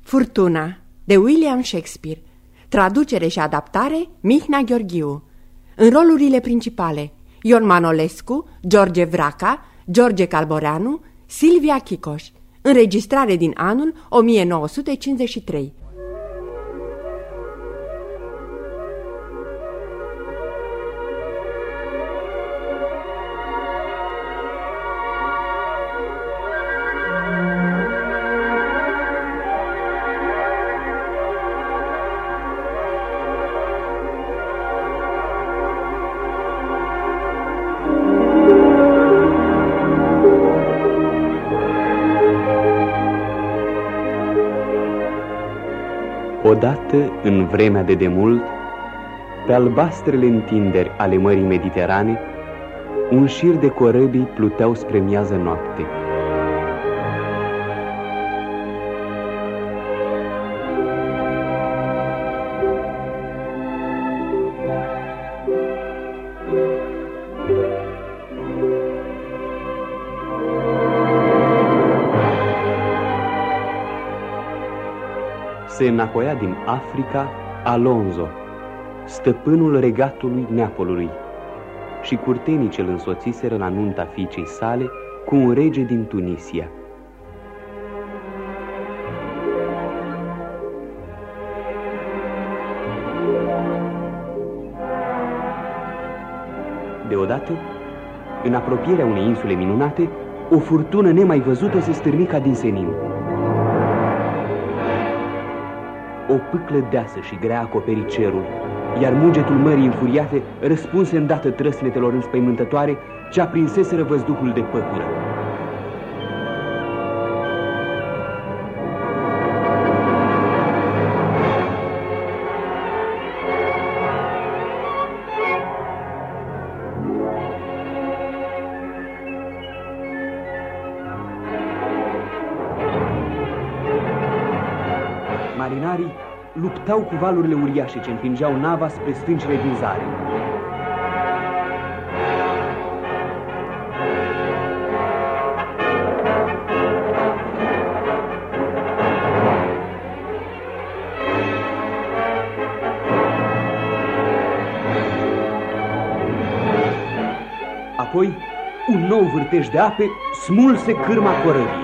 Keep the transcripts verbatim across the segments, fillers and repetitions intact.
Furtuna, de William Shakespeare. Traducere și adaptare, Mihnea Gheorghiu. În rolurile principale, Ion Manolescu, George Vraca, George Calboreanu, Silvia Chicoș. Înregistrare din anul o mie nouă sute cincizeci și trei. Odată, în vremea de demult, pe albastrele întinderi ale Mării Mediterane, un șir de corăbii pluteau spre miază noapte. Se înapoia din Africa Alonso, stăpânul regatului Neapolului, și curtenii ce îl însoțiseră la nunta fiicei sale cu un rege din Tunisia. Deodată, în apropierea unei insule minunate, o furtună nemai văzută se stârni ca din senin. O pâclă deasă și grea acoperi cerul, iar mugetul mării înfuriate răspunse îndată trăsnetelor înspăimântătoare ce aprinseseră văzduhul de păcură. Marinarii luptau cu valurile uriașe ce împingeau nava spre stâncile din zare. Apoi, un nou vârtej de ape smulse cârma corăbiei.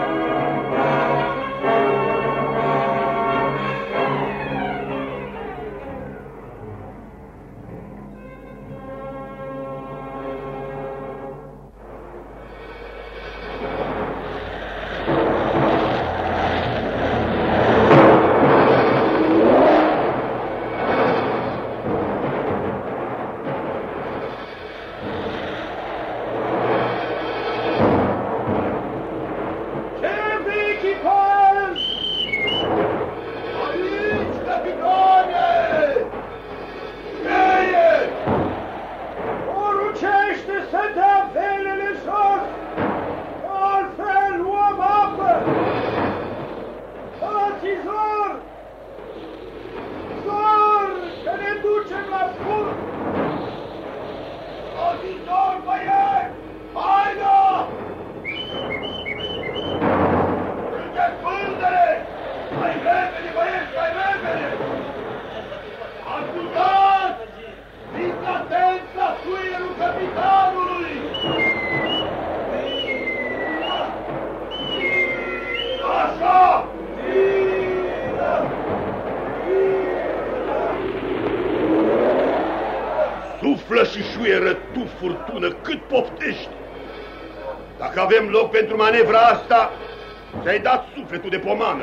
Suflă și șuieră tu, furtună, cât poftești. Dacă avem loc pentru manevra asta, ți-ai dat sufletul de pomană.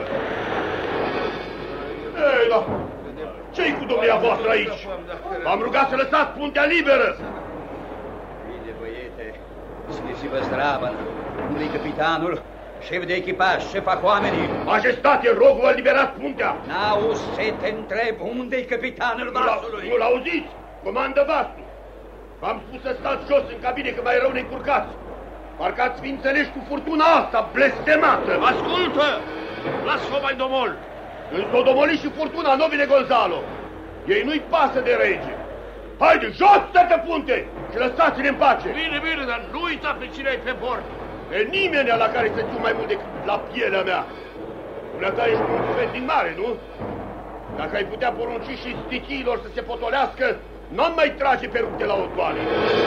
Ei, da, ce-i cu domnia voastră aici? V-am rugat să lăsați puntea liberă. Bine, băiete, țineți-vă zdravă. Unde-i capitanul? Șef de echipaj, ce fac oamenii? Majestate, rog, vă liberați puntea. N-auzi ce te întreb, unde-i capitanul vasului? Nu-l auziți? Comandă vasul. V-am spus să stați jos în cabine, că mai rău ne încurcați. Parcă ați fi înțeles cu furtuna asta blestemată. Ascultă! Lasă-o mai domol! Însă o domoli și furtuna, nobile Gonzalo. Ei nu-i pasă de rege. Haide, jos de punte și lăsați-ne în pace. Bine, bine, dar nu uita pe cine ai pe bord. Pe nimeni la care să țiu mai mult decât la pielea mea. Dumneata ești un sfet din mare, nu? Dacă ai putea porunci și stichiilor să se potolească, n-am mai trage pe rupte la otoare.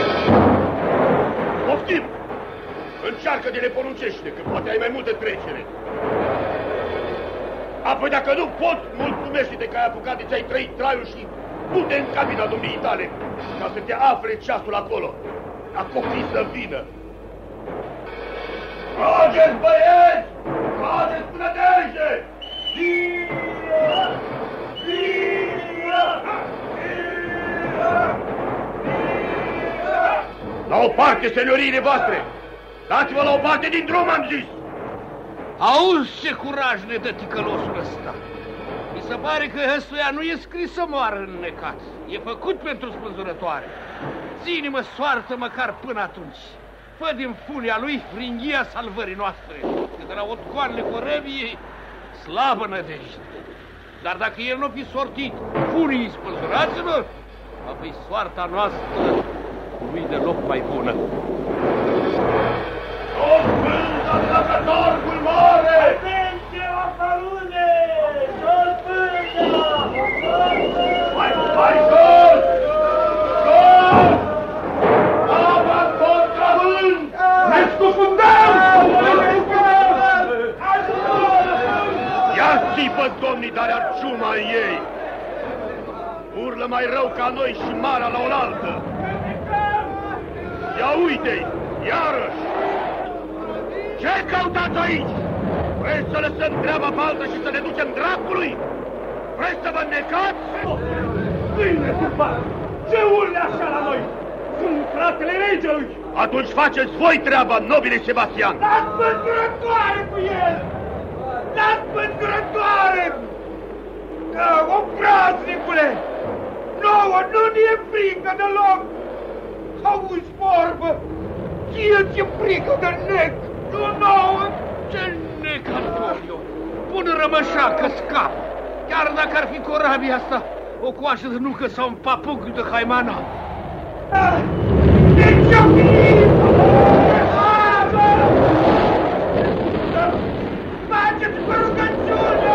Poftim! Încearcă de le poruncește, că poate ai mai multă trecere. Apoi dacă nu pot, mulțumește-te că ai apucat de ți-ai trăit traiul și du-te în cabina domniei tale, ca să te afle ceasul acolo, ca copiii să vină. Trageți, băieți! Trageți până dege! Linia! Linia! Linia! La o parte, senioriile voastre! Dați-vă la o parte din drum, am zis! Auzi ce curaj ne dă ticălosul ăsta! Mi se pare că ăstuia nu e scris să moară înnecat. E făcut pentru spânzurătoare. Ține-mă soartă măcar până atunci. Fă din funia lui fringhia salvării noastre, că de la otcoanele corăbiei slabă nădejde. Dar dacă el nu fi sortit funii spânzuraților, va fi soarta noastră nu-i deloc mai bună. O pânză la catargul mare! Atenție, ofarune! Jos pânză! Mai, mai jos! Jos! Ava contra vânt! Ne scufundăm! Ia țipă, domnii, dar ar ciuma în ei! Urlă mai rău ca noi și marea la oaltă! Ia uite-i, iarăși! Ce căutați aici? Vreți să lăsăm treaba pe altă și să ne ducem dracului? Vreți să vă înnecați? Bine, cupat! Ce urle așa la noi? Sunt fratele regelui! Atunci faceți voi treaba, nobile Sebastian! Dați pânzurătoare cu el! Dați pânzurătoare! Obraznicule! Nouă nu ne-e frică deloc! Auzi vorbă! Ție ți-e frică de nec! Nu nouă! Ce nec, Antonio! Pune rămășa că scap! Chiar dacă ar fi corabia asta, o coașă de nucă sau un papuc de haimana. Ah, deci-o fi! Faceți cu rugăciune!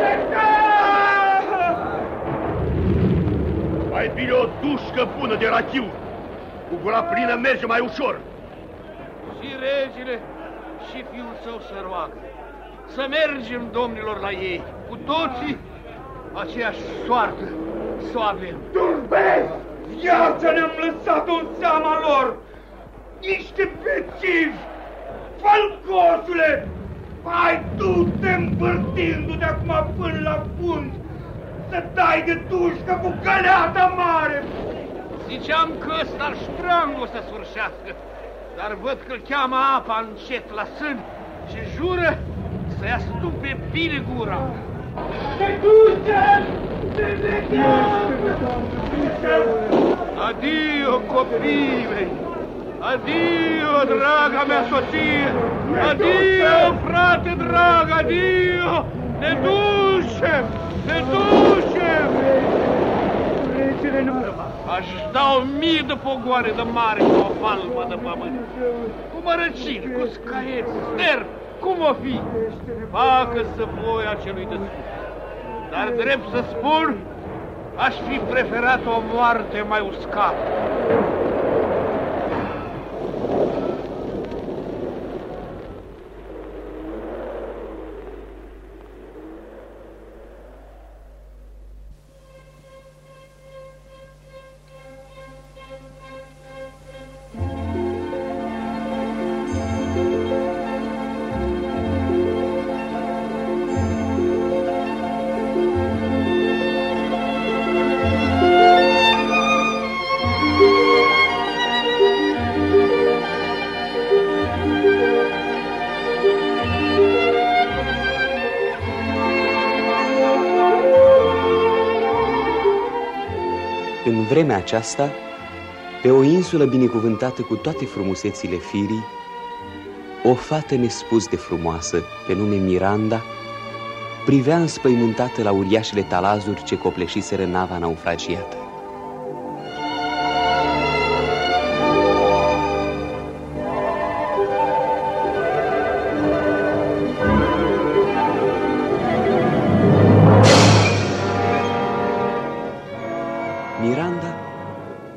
Mai bine o dușcă bună de rachiu. Cu gura plină merge mai ușor. Și regele și fiul său să roagă. Să mergem, domnilor, la ei. Cu toții aceeași soartă să o avem. Turbezi! Viața ne-am lăsat-o în seama lor! Niște bețivi! Falcosule! Hai du-te împărtindu de acum până la fund! Să dai de dușcă cu găleata mare! Ziceam că ăsta-l ștrangul să sfârșească, dar văd că-l cheamă apa încet la sân și jură să-i astupe bine gura. Te ducem! Te legăm! Adio, copiii mei! Adio, draga mea soție! Adio, frate drag, adio! Ne ducem! Ne ducem! Regele nu rămas. Aș da o mie de pogoare de mare cu o palmă de pământ. Cu mărăcini, cu scaieți, ster, cum o fi? Facă-să voia celui de sus. Dar drept să spun, aș fi preferat o moarte mai uscată. În vremea aceasta, pe o insulă binecuvântată cu toate frumusețile firii, o fată nespus de frumoasă, pe nume Miranda, privea înspăimântată la uriașele talazuri ce copleșiseră nava naufragiată.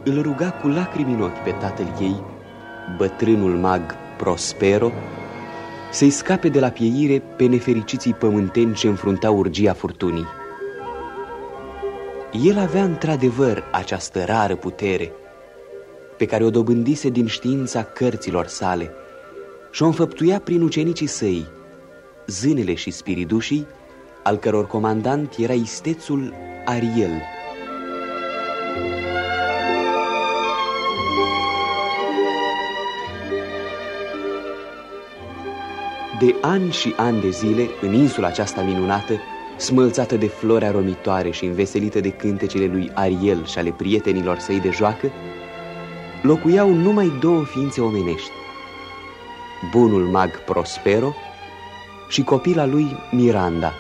îl ruga cu lacrimi în ochi pe tatăl ei, bătrânul mag Prospero, să-i scape de la pieire pe nefericiții pământeni ce înfruntau urgia furtunii. El avea într-adevăr această rară putere, pe care o dobândise din știința cărților sale și o înfăptuia prin ucenicii săi, zânele și spiridușii, al căror comandant era istețul Ariel. De ani și ani de zile, în insula aceasta minunată, smălțată de flori aromitoare și înveselită de cântecele lui Ariel și ale prietenilor săi de joacă, locuiau numai două ființe omenești: bunul mag Prospero și copila lui Miranda.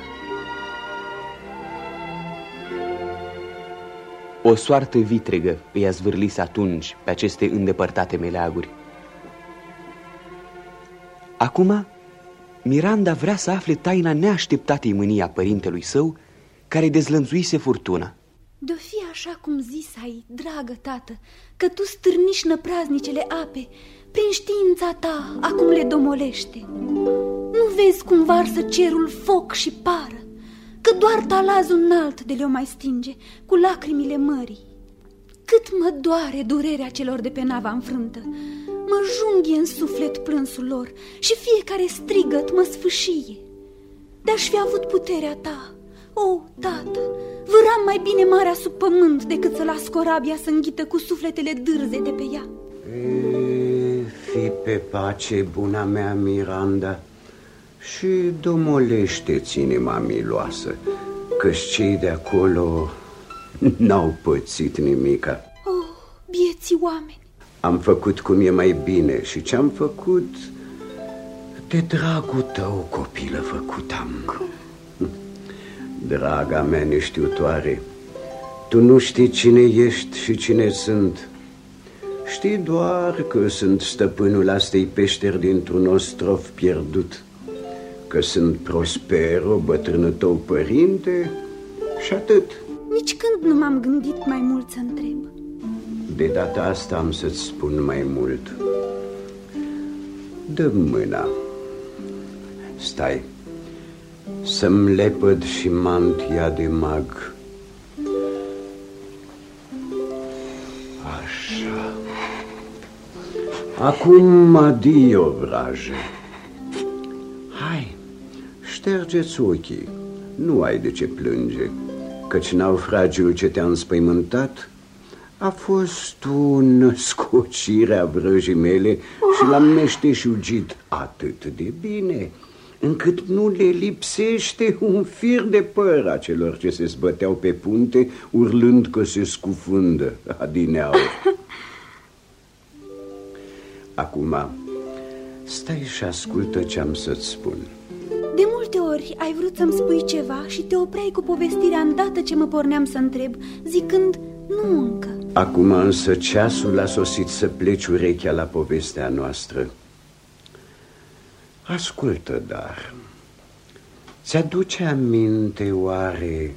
O soartă vitregă îi azvârlise atunci pe aceste îndepărtate meleaguri. Acum, Miranda vrea să afle taina neașteptatei mânii a părintelui său, care dezlănțuise furtuna. De-o fi așa cum zis ai, dragă tată, că tu stârniși năpraznicele ape, prin știința ta acum le domolește. Nu vezi cum varsă cerul foc și pară, că doar talazul înalt de le-o mai stinge cu lacrimile mării. Cât mă doare durerea celor de pe nava înfrântă, mă junghie în suflet plânsul lor și fiecare strigăt mă sfâșie. De-aș fi avut puterea ta, o, tată, vâram mai bine marea sub pământ decât să las corabia să înghită cu sufletele dârze de pe ea. E, fi pe pace, buna mea Miranda, și domolește-ți inima miloasă, că-și cei de acolo n-au pățit nimica. Oh, bieții oameni! Am făcut cum e mai bine și ce-am făcut de dragul tău, copilă, făcut am. Cum? Draga mea neștiutoare, tu nu știi cine ești și cine sunt. Știi doar că sunt stăpânul astei peșteri dintr-un ostrov pierdut, că sunt Prospero, bătrânul tău părinte, și atât. Nici când nu m-am gândit mai mult să întreb. De data asta am să-ți spun mai mult. Dă-mi mâna. Stai, să-mi lepăd și mantia de mag. Așa. Acum adio, vrajă. Hai, ștergeți ochii. Nu ai de ce plânge, căci naufragiul ce te-a înspăimântat a fost o născocire a vrăjii mele și l-am meșteșugit atât de bine încât nu le lipsește un fir de păr a celor ce se zbăteau pe punte urlând că se scufundă adineauri. Acum, stai și ascultă ce-am să-ți spun. De multe ori ai vrut să-mi spui ceva și te opreai cu povestirea îndată ce mă porneam să întreb, zicând nu încă. Acum însă ceasul a sosit să pleci urechea la povestea noastră. Ascultă, dar ți-aduce aminte oare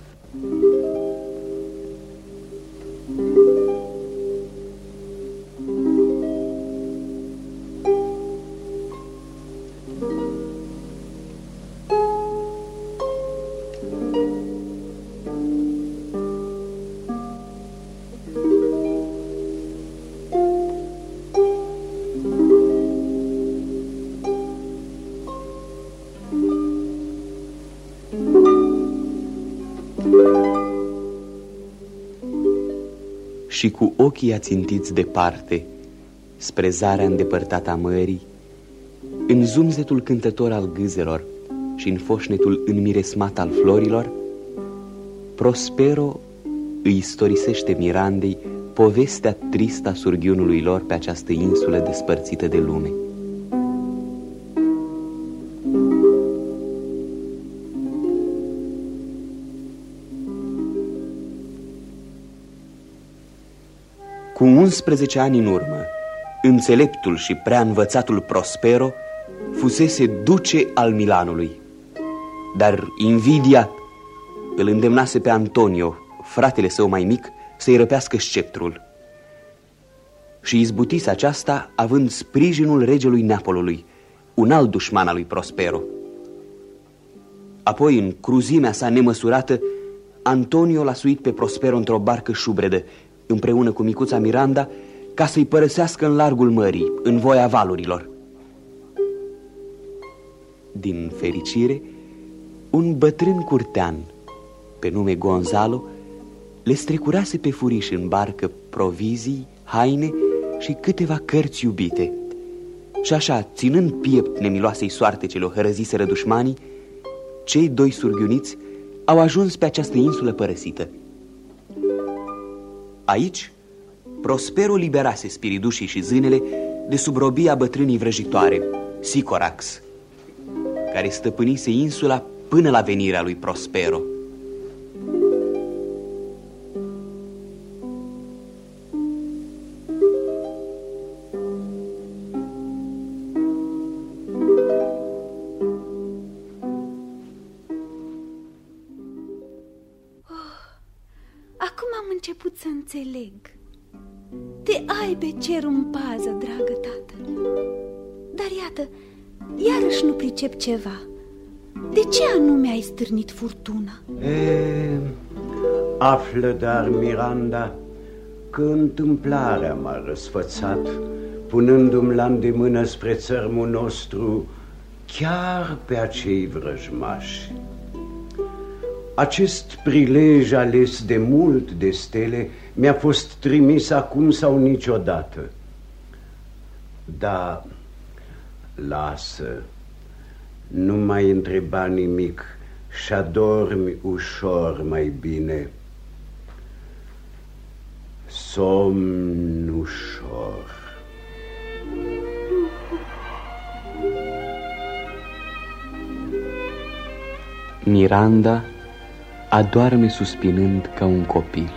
și cu ochii ațintiți departe, spre zarea îndepărtată a mării, în zumzetul cântător al gâzelor și în foșnetul înmiresmat al florilor, Prospero îi istorisește Mirandei povestea tristă a surghiunului lor pe această insulă despărțită de lume. Cu unsprezece ani în urmă, înțeleptul și prea învățatul Prospero fusese duce al Milanului. Dar invidia îl îndemnase pe Antonio, fratele său mai mic, să-i răpească sceptrul. și izbutise aceasta având sprijinul regelui Neapolului, un alt dușman al lui Prospero. Apoi, în cruzimea sa nemăsurată, Antonio l-a suit pe Prospero într-o barcă șubredă, împreună cu micuța Miranda, ca să-i părăsească în largul mării, în voia valurilor. Din fericire, un bătrân curtean, pe nume Gonzalo, le strecurase pe furiș în barcă provizii, haine și câteva cărți iubite. Și așa, ținând piept nemiloasei soarte ce le-o hărăziseră dușmanii, cei doi surghiuniți au ajuns pe această insulă părăsită. Aici, Prospero liberase spiridușii și zânele de sub robia bătrânii vrăjitoare, Sicorax, care stăpânise insula până la venirea lui Prospero. Început să înțeleg. Te ai pe cer în pază, dragă tată. Dar iată, iarăși nu pricep ceva. De ce anume ai stârnit furtuna? E, află, dar, Miranda, că întâmplarea m-a răsfățat, punându-mi la îndemână spre țărmul nostru chiar pe acei vrăjmași. Acest prilej ales de mult de stele mi-a fost trimis acum sau niciodată. Dar lasă, nu mai întreba nimic și adormi ușor mai bine. Somn ușor. Miranda adoarme suspinând ca un copil.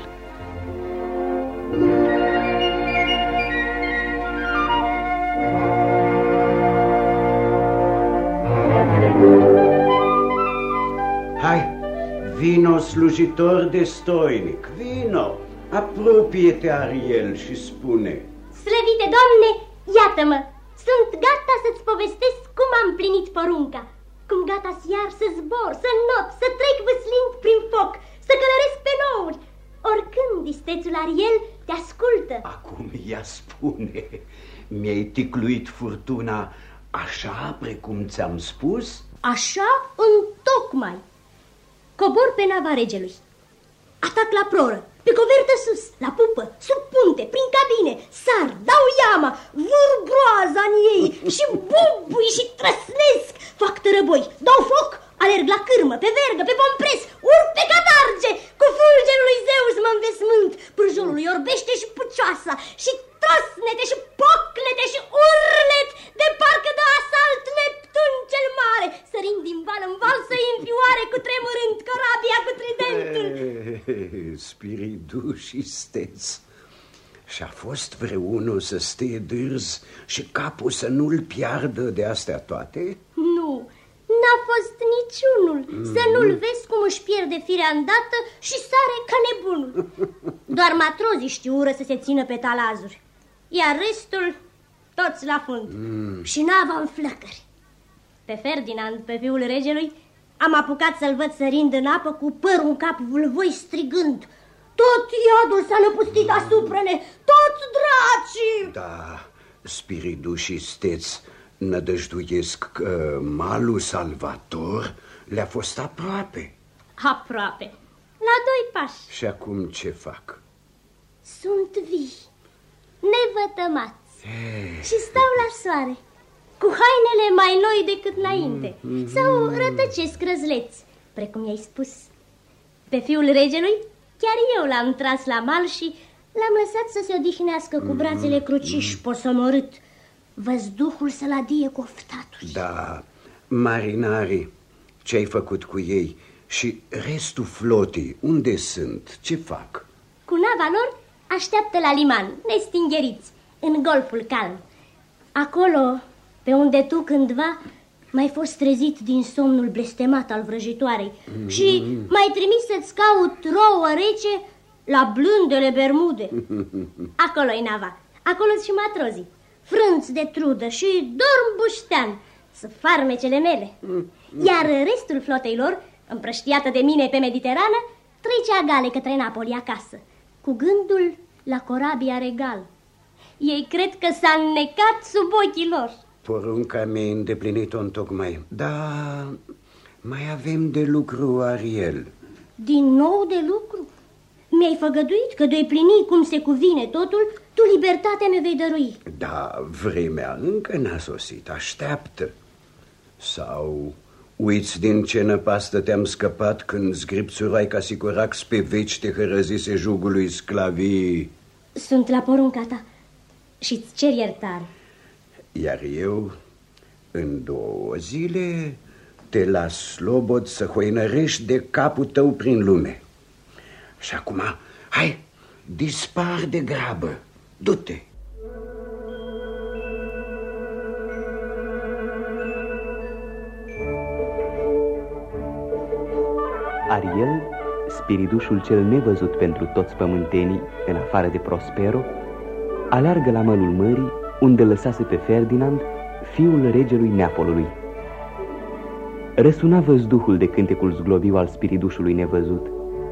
Hai, vino, slujitor destoinic, vino, apropie-te, Ariel, și spune: Slăvite Doamne, iată-mă, sunt gata să-ți povestesc cum am plinit porunca. Cum gata-s iar să zbor, să not, să trec vâslind prin foc, să călăresc pe nouri. Oricând istețul Ariel te ascultă. Acum ea spune, mi-ai ticluit furtuna așa precum ți-am spus? Așa întocmai. Cobor pe nava regelui, atac la proră, pe covertă sus, la pupă, sub punte, prin cabine, sar, dau iama, vâr groaza în ei și bubui și trăsnesc, fac tărăboi, dau foc, alerg la cârmă, pe vergă, pe pompres, urc pe catarge, cu fulgerul lui Zeus mă învesmânt, prujolul lui orbește și pucioasa, și trăsnete și pocnete și urlet, de parcă de asalt Neptun cel mare, sărind din val în val să în fioare, cu tremurând corabia cu tridentul. Spiriduș și steț. Și-a fost vreunul să stea dârz și capul să nu-l piardă de astea toate? Nu, n-a fost niciunul. Mm. Să nu-l vezi cum își pierde firea îndată și sare ca nebunul. Doar matrozii știură să se țină pe talazuri, iar restul toți la fund. Mm. Și nava în flăcări. Pe Ferdinand, pe fiul regelui, am apucat să-l văd sărind în apă cu părul în cap vâlvoi, strigând: tot iadul s-a năpustit asupra-ne, toți dracii! Da, spiridușii steți nădăjduiesc că malul salvator le-a fost aproape. Aproape, la doi pași. Și acum ce fac? Sunt vii, nevătămați, și stau la soare, cu hainele mai noi decât înainte, mm-hmm. sau rătăcesc răzleți, precum i-ai spus. Pe fiul regelui chiar eu l-am tras la mal și l-am lăsat să se odihnească cu brațele cruciși, posomorât. Văzduhul să-l adie cu oftaturi. Da, marinarii, ce-ai făcut cu ei? Și restul flotii, unde sunt? Ce fac? Cu nava lor așteaptă la liman, nestingheriți, în golful calm. Acolo, pe unde tu cândva m-ai fost trezit din somnul blestemat al vrăjitoarei mm-hmm. și m-ai trimis să-ți caut rouă rece la blândele Bermude. Acolo-i nava. Acolo-s și matrozii, frânți de trudă și dorm buștean, să farmecele mele. Iar restul flotei lor, împrăștiată de mine pe Mediterană, trecea gale către Napoli acasă, cu gândul la corabia regal. Ei cred că s-a înnecat sub ochii lor. Porunca mi-a îndeplinit-o întocmai. Dar mai avem de lucru, Ariel. Din nou de lucru? Mi-ai făgăduit că de-i plini cum se cuvine totul, tu libertatea mi vei dărui. Da, vremea încă n-a sosit, așteaptă. Sau uiți din ce năpastă te-am scăpat când zgripțurai ca sicurax pe veci te hărăzise jugului sclavii. Sunt la porunca ta și-ți cer iertare. Iar eu, în două zile, te las slobod să hoinărești de capul tău prin lume. Și acum, hai, dispar de grabă, du-te. Ariel, spiridușul cel nevăzut pentru toți pământenii, în afară de Prospero, aleargă la malul mării, unde lăsase pe Ferdinand, fiul regelui Neapolului. Răsuna văzduhul de cântecul zglobiu al spiridușului nevăzut.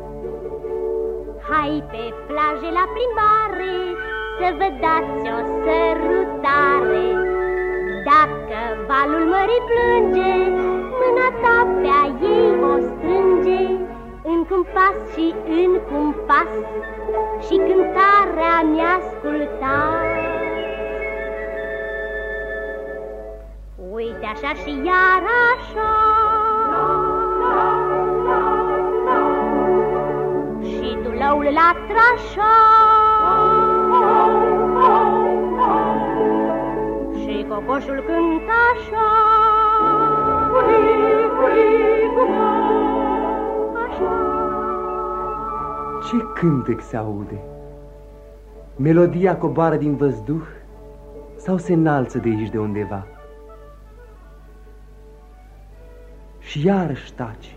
Hai pe plaje la plimbare, să vă dați o sărutare. Dacă valul mării plânge, mâna ta pe-a ei o strânge. În cum pas și în cum pas, și cântarea mi-asculta. Uite așa și iar așa, și tu lăul la trașa, și cocoșul cântă așa. Ce cântec se aude? Melodia coboară din văzduh sau se înalță de aici de undeva? Și iarăși taci.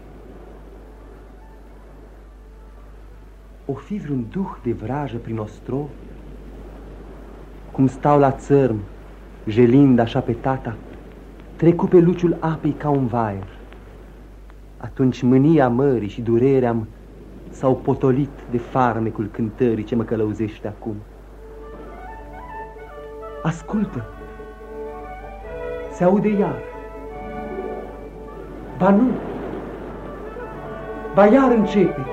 O fi vreun duh de vrajă prin ostrov? Cum stau la țărm, jelind așa pe tata, trecu pe luciul apei ca un vaier. Atunci mânia mării și durerea-mi s-au potolit de farmecul cântării ce mă călăuzește acum. Ascultă! Se aude iar. Ba nu! Ba iar începe!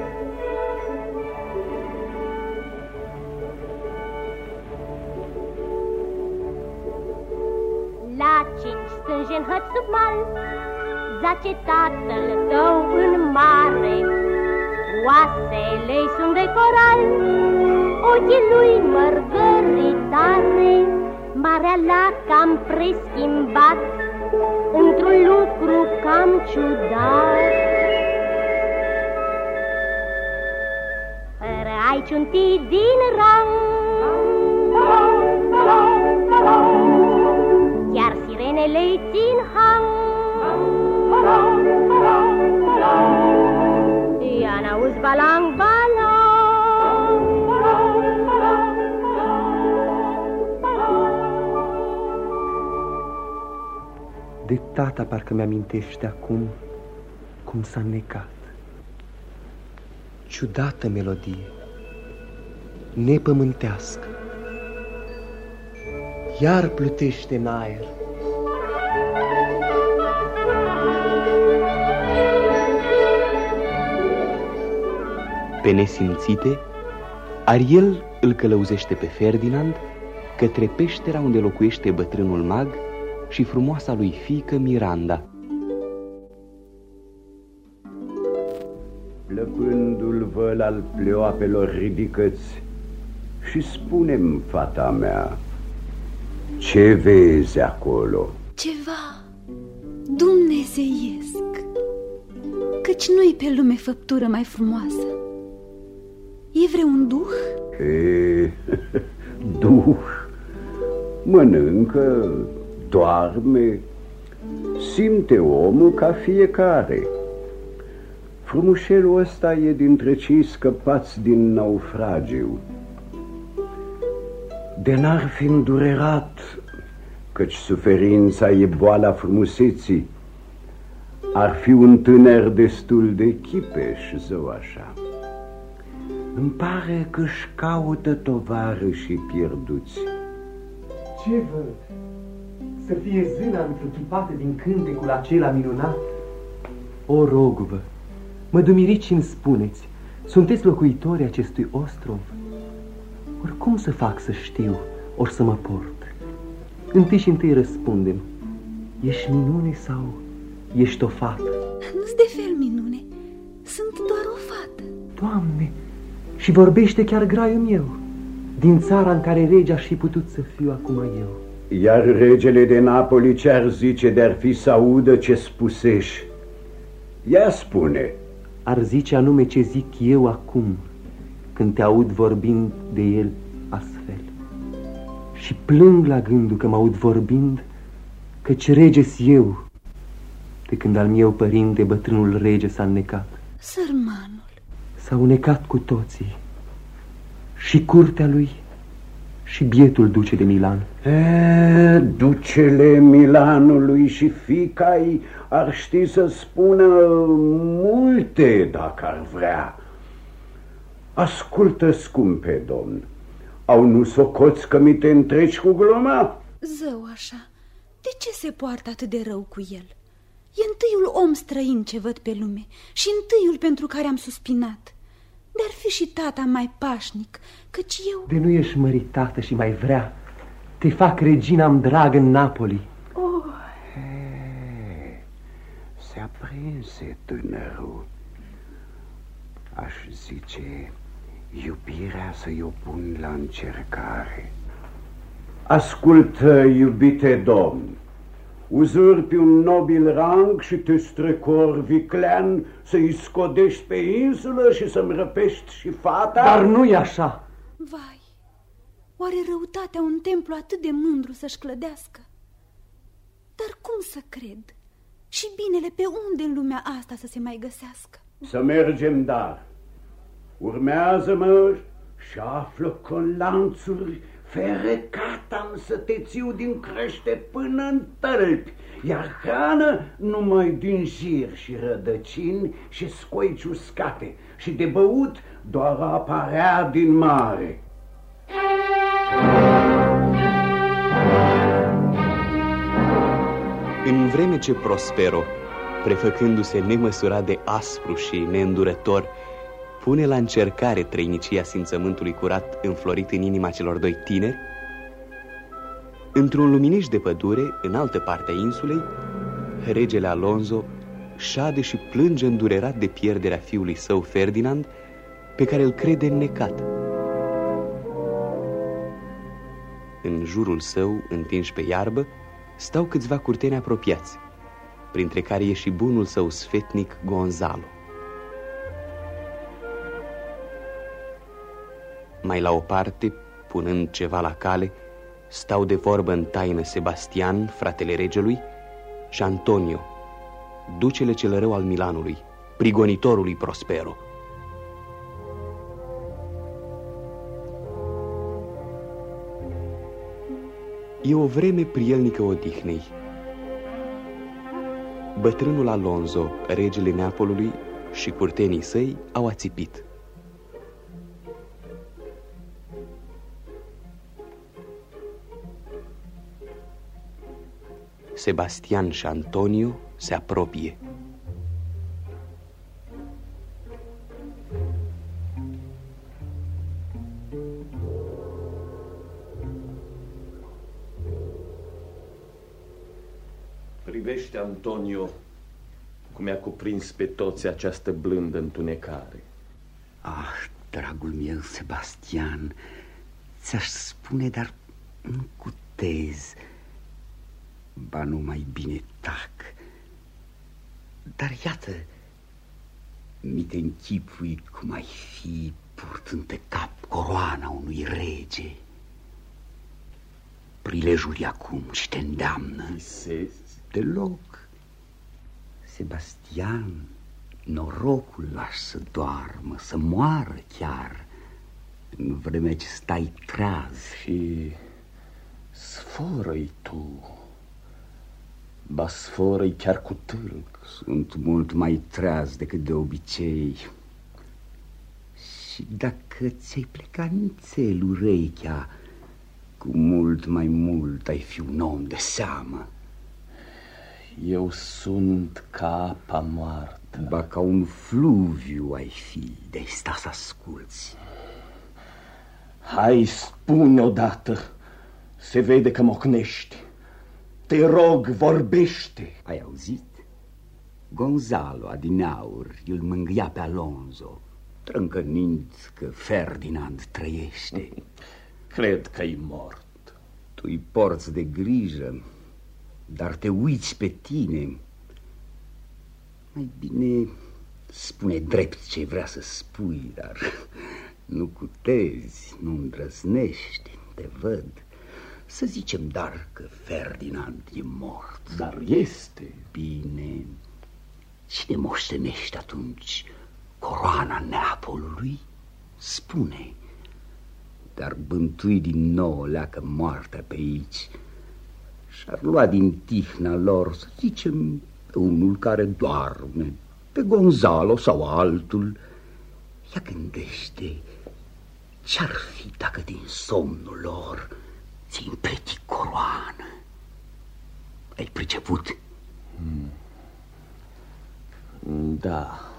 La cinci stânjeni hăt sub mal, zace tatăl tău în mare. Oasele-i sunt de coral, ochii lui mărgăritare. Marea l-a cam preschimbat într-un lucru cam ciudat. Fără ai ciunti din rang, iar sirenele-i țin hang. Ia n-auzi balang, balang. De tata parcă mi-amintește acum cum s-a necat. Ciudată melodie, nepământească, iar plutește în aer. Pe nesimțite, Ariel îl călăuzește pe Ferdinand către peștera unde locuiește bătrânul mag și frumoasa lui fiică Miranda. Plăpându-l văl al pleoapelor ridică-ți și spune-mi, fata mea, ce vezi acolo? Ceva dumnezeiesc, căci nu-i pe lume făptură mai frumoasă. E vreun duh? E, duh, mănâncă, doarme, simte omul ca fiecare. Frumușelul ăsta e dintre cei scăpați din naufragiu. de n-ar fi îndurerat, căci suferința e boala frumuseții, ar fi un tânăr destul de chipeș, zău așa. Îmi pare că-și caută tovarășii pierduți. Ce văd? Să fie zâna înflutipată din cântecul acela minunat? O, rog-vă, mă dumiriți și-mi spuneți, sunteți locuitorii acestui ostrov? Ori cum să fac să știu, ori să mă port? Întâi și întâi răspundem, ești minune sau ești o fată? Nu-s de fel minune, sunt doar o fată. Doamne, și vorbește chiar graiul meu, din țara în care rege aș fi putut să fiu acum eu. Iar regele de Napoli ce-ar zice de-ar fi să audă ce spusești? Ia spune. Ar zice anume ce zic eu acum, când te aud vorbind de el astfel. Și plâng la gândul că mă aud vorbind, căci rege-s eu, de când al meu părinte, bătrânul rege, s-a înnecat. Sărmanul. S-au necat cu toții, și curtea lui, și bietul duce de Milan. E, ducele Milanului și fiica-i ar ști să spună multe dacă ar vrea. Ascultă, scumpe domn, au nu socoți că mi te întreci cu gluma? Zău așa, de ce se poartă atât de rău cu el? E întâiul om străin ce văd pe lume și întâiul pentru care am suspinat. De-ar fi și tata mai pașnic, căci eu... De nu ești măritată și mai vrea, te fac regina-mi drag în Napoli. Oh. He, se aprinse tânărul. Aș zice, iubirea să-i o pun la încercare. Ascultă, iubite domn, uzurpi un nobil rang și te strecori viclean să-i scodești pe insulă și să-mi răpești și fata? Dar nu-i așa. Vai, oare răutatea un templu atât de mândru să-și clădească? Dar cum să cred? Și binele pe unde în lumea asta să se mai găsească? Să mergem, dar urmează-mă și află că în lanțuri ferecat am să te țiu din crește până în tălpi, iar hrană numai din jir și rădăcini și scoici uscate, și de băut doar aparea din mare. În vreme ce Prospero, prefăcându-se nemăsurat de aspru și neîndurător, pune la încercare trăinicia simțământului curat înflorit în inima celor doi tineri, într-un luminiș de pădure, în altă parte a insulei, regele Alonso șade și plânge îndurerat de pierderea fiului său Ferdinand, pe care îl crede înnecat. În jurul său, întinși pe iarbă, stau câțiva curteni apropiați, printre care e și bunul său sfetnic Gonzalo. Mai la o parte, punând ceva la cale, stau de vorbă în taină Sebastian, fratele regelui, și Antonio, ducele cel rău al Milanului, prigonitorului Prospero. E o vreme prielnică odihnei. Bătrânul Alonso, regele Neapolului, și curtenii săi au ațipit. Sebastian și Antonio se apropie. Privește, Antonio, cum i-a cuprins pe toți această blândă întunecare. Ah, dragul meu, Sebastian, ți-aș spune, dar nu cutez. Ba, nu, mai bine tac. Dar iată, mi te închipui cum ai fi purtând pe cap coroana unui rege. Prilejul e acum și te îndeamnă. Visezi? Deloc. Sebastian, norocul lași să doarmă, să moară chiar, în vremea ce stai treaz. Și sforă-i tu, ba sforă-i chiar cu tâlc. Sunt mult mai treaz decât de obicei. Și dacă ți-ai plecat nițel urechea, cu mult mai mult ai fi un om de seamă. Eu sunt ca apa moartă. Ba ca un fluviu ai fi, de-ai sta să asculți. Hai, spune odată, se vede că mocnești. Te rog, vorbește. Ai auzit? Gonzalo adineaur îl mângâia pe Alonso, trâncănind că Ferdinand trăiește. Cred că-i mort. Tu-i porți de grijă, dar te uiți pe tine. Mai bine spune drept ce vrea să spui, dar nu cutezi, nu îndrăznești, te văd. Să zicem dar că Ferdinand e mort. Dar este. Bine. Cine moștenește atunci coroana Neapolului? Spune. Dar bântui din nou leacă moartea pe aici și-ar lua din tihna lor, să zicem, pe unul care doarme, pe Gonzalo sau altul. Ia gândește, ce-ar fi dacă din somnul lor ți împleti coroană? Ai priceput? Hmm. Da,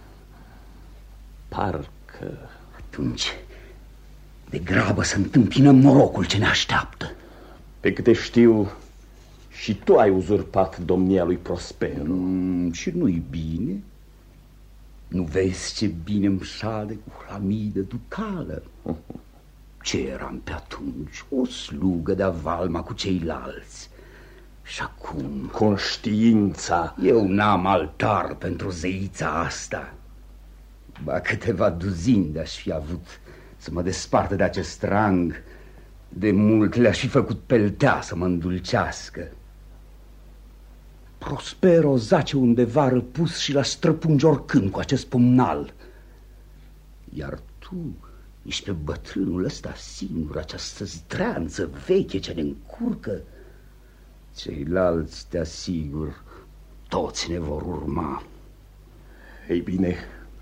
parcă. Atunci, de grabă să întâmpinăm norocul ce ne așteaptă. Pe câte știu, și tu ai uzurpat domnia lui Prospero. Mm, și nu-i bine? Nu vezi ce bine îmi șade cu hlamidă ducală? Ce eram pe atunci? O slugă de-a valma cu ceilalți. Și acum... Conștiința. Eu n-am altar pentru zeița asta. Ba câteva duzini de-aș fi avut să mă despartă de acest rang. De mult le-aș fi făcut peltea să mă îndulcească. Prospero zace undeva răpus și la străpunge oricând cu acest pumnal. Iar tu ești pe bătrânul ăsta singur, această zdreanță veche ce ne încurcă. Ceilalți, te asigur, toți ne vor urma. Ei bine,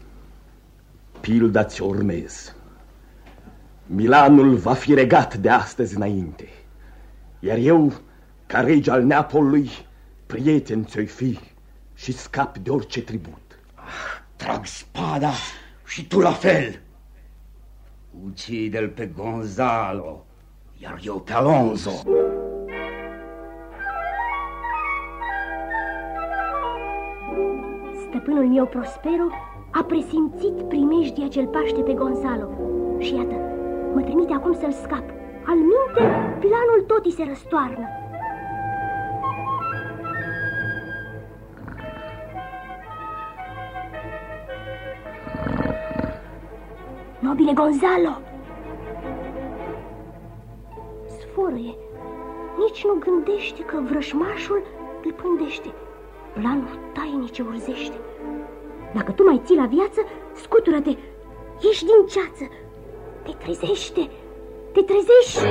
pilda ți-o urmez. Milanul va fi regat de astăzi înainte, iar eu, ca rege al Neapolului, prieten ți-oi fi și scap de orice tribut. Ah, trag spada și tu la fel. Ucide-l pe Gonzalo, iar eu pe Alonso. Stăpânul meu Prospero a presimțit primejdia ce-l paște pe Gonzalo și iată, mă trimite acum să-l scap. Alminte, planul tot îi se răstoarnă. Nobile Gonzalo! Sfărâie, nici nu gândește că vrășmașul îl pândește. Planul tainic ce urzește. Dacă tu mai ții la viață, scutură-te, ieși din ceață. Te trezește, te trezește.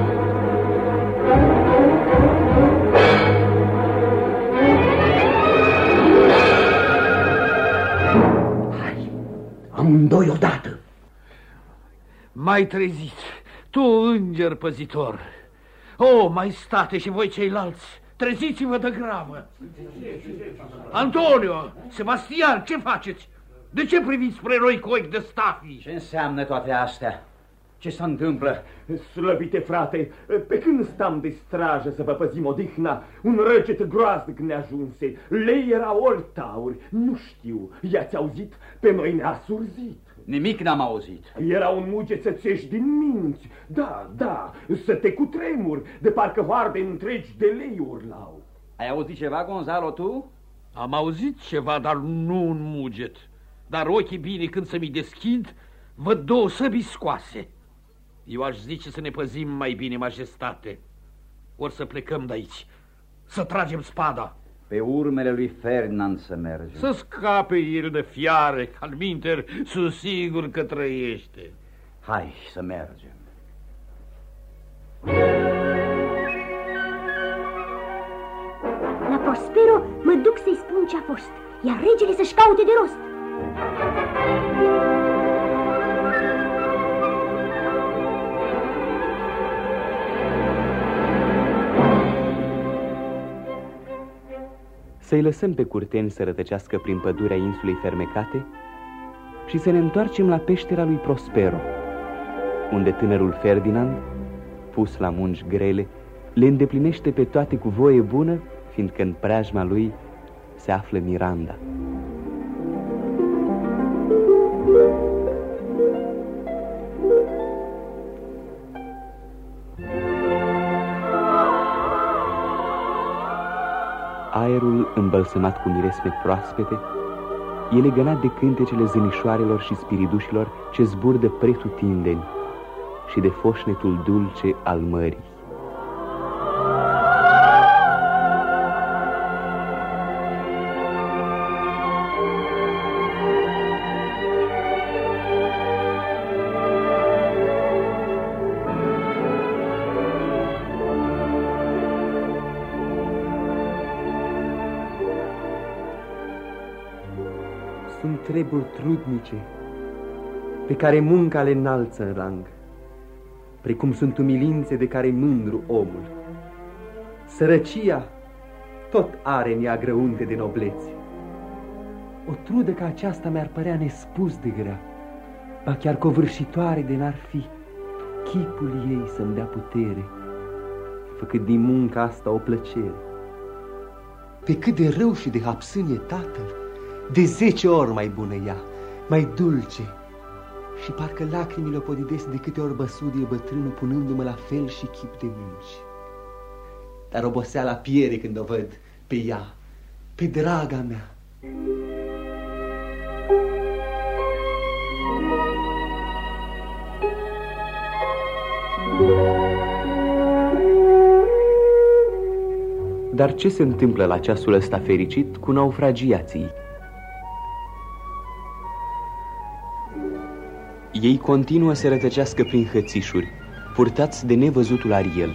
Hai, amândoi odată. Mai treziți, tu, înger păzitor. O, mai state și voi ceilalți, treziți-vă de grabă. Antonio, Sebastian, ce faceți? De ce priviți spre noi cu ochi de stafii? Ce înseamnă toate astea? Ce se întâmplă? Slăvite frate, pe când stam de strajă să vă păzim odihna, un răget groaznic ne ajunse. Lei era ori tauri, nu știu, i-ați auzit? Pe noi ne-a surzit. Nimic n-am auzit. Era un muget să-ți din minți. Da, da, să te cutremuri, de parcă hoarde întregi de lei urlau. Ai auzit ceva, Gonzalo, tu? Am auzit ceva, dar nu un muget. Dar ochii bine când să mi deschid, văd două săbii scoase. Eu aș zice să ne păzim mai bine, majestate. Ori să plecăm de aici, să tragem spada. Pe urmele lui Ferdinand să mergem. Să scape el de fiare, că-alminter sunt sigur că trăiește. Hai să mergem. La Prospero mă duc să-i spun ce-a fost, iar regele să-și caute de rost. Să-i lăsăm pe curteni să rătăcească prin pădurea insulei fermecate și să ne întoarcem la peștera lui Prospero, unde tânărul Ferdinand, pus la munci grele, le îndeplinește pe toate cu voie bună, fiindcă în preajma lui se află Miranda. Aerul îmbălsămat cu miresme proaspete e legănat de cântecele zânișoarelor și spiridușilor ce zburdă pretutindeni și de foșnetul dulce al mării. Sunt treburi trudnice pe care munca le înalță în rang, precum sunt umilințe de care mândru omul. Sărăcia tot are neagră unte de noblețe. O trudă ca aceasta mi-ar părea nespus de grea, ba chiar covârșitoare de n-ar fi chipul ei să-mi dea putere, făcând din munca asta o plăcere. Pe cât de rău și de hapsân e tatăl, de zece ori mai bună ea, mai dulce, și parcă lacrimile o podidesc de câte ori băsudie bătrânul, punându-mă la fel și chip de munci. Dar oboseala piere când o văd pe ea, pe draga mea. Dar ce se întâmplă la ceasul ăsta fericit cu naufragiații? Ei continuă să rătăcească prin hățișuri, purtați de nevăzutul Ariel.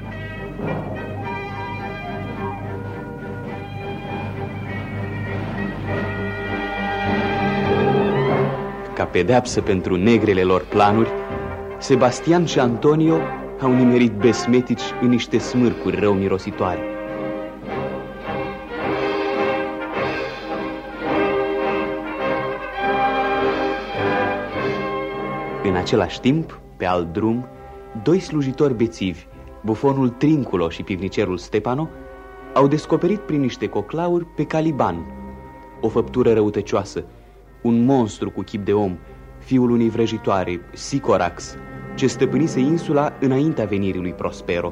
Ca pedeapsă pentru negrele lor planuri, Sebastian și Antonio au nimerit besmetici în niște smârcuri rău mirositoare. În același timp, pe alt drum, doi slujitori bețivi, bufonul Trinculo și pivnicerul Stepano, au descoperit prin niște coclauri pe Caliban, o făptură răutăcioasă, un monstru cu chip de om, fiul unei vrăjitoare, Sicorax, ce stăpânise insula înaintea venirii lui Prospero.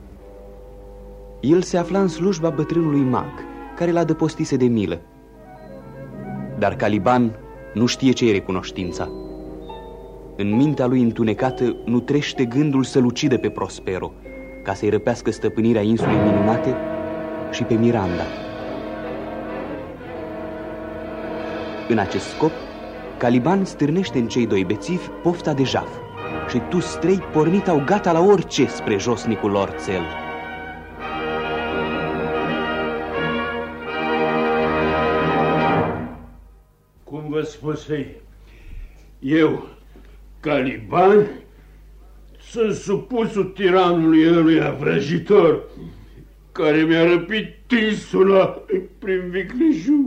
El se afla în slujba bătrânului mag, care l-a adăpostise de milă. Dar Caliban nu știe ce e recunoștința. În mintea lui întunecată nutrește gândul să-l ucidă pe Prospero, ca să-i răpească stăpânirea insulei minunate și pe Miranda. În acest scop, Caliban stârnește în cei doi bețivi pofta de jaf și toți trei pornit au gata la orice spre josnicul lor țel. Cum vă spusei, eu, Caliban, sunt supusul tiranului ăluia vrăjitor, care mi-a răpit insula prin vicleșug.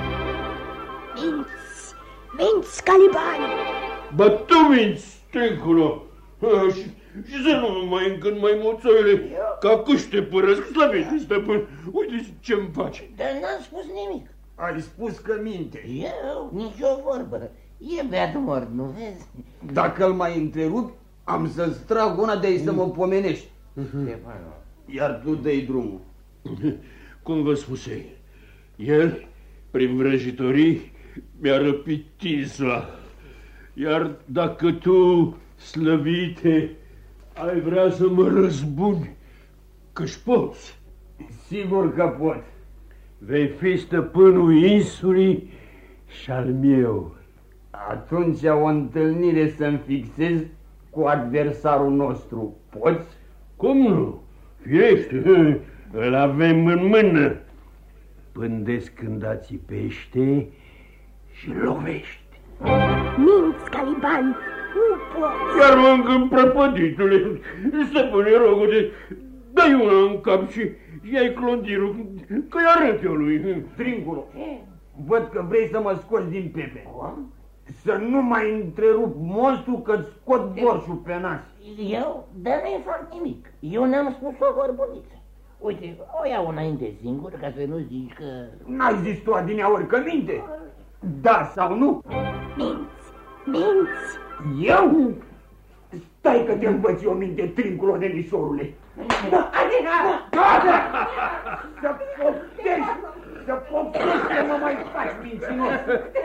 Minți, minți, Caliban! Bă, tu minți, Trinculo, și, și să nu mai încânt mai moțoile, ca câși te părăsc, slăbite, stăpân, uite ce-mi face. Dar n-am spus nimic. Ai spus că minte. Eu? Nici o vorbă. E beat mort, nu vezi? Dacă îl mai întrerup, am să-ți trag una de-ai să mă pomenești. Iar tu dă-i drumul. Cum vă spusei, el, prin vrăjitorii, mi-a răpit insula. Iar dacă tu, slăvite, ai vrea să mă răzbuni, că-și poți. Sigur că pot. Vei fi stăpânul insulii și al meu. Atunci o întâlnire să-mi fixez cu adversarul nostru. Poți? Cum nu? Firește, îl avem în mână. Pândesc când ațipește și lovești. Minți, Caliban, nu poți. Iar mă încâmp prăpăditule, stăpâne, rogă-te, dai una în cap și ia-i clondirul, că-i arăt eu lui. Trinculu, văd că vrei să mă scoți din pepe. Să nu mai întrerup monstru, că-ți scot borșul pe nas. Eu? Dar nu-i fac nimic. Eu n-am spus o vorbuniță. Uite, o iau înainte singur, ca să nu zici că... N-ai zis tu adineaori că minte? Da sau nu? Minți, minți. Eu? Stai că te învăț eu minte, Trinculo nenișorule. Gata! Să poftești, să poftești că mă mai faci mincinos.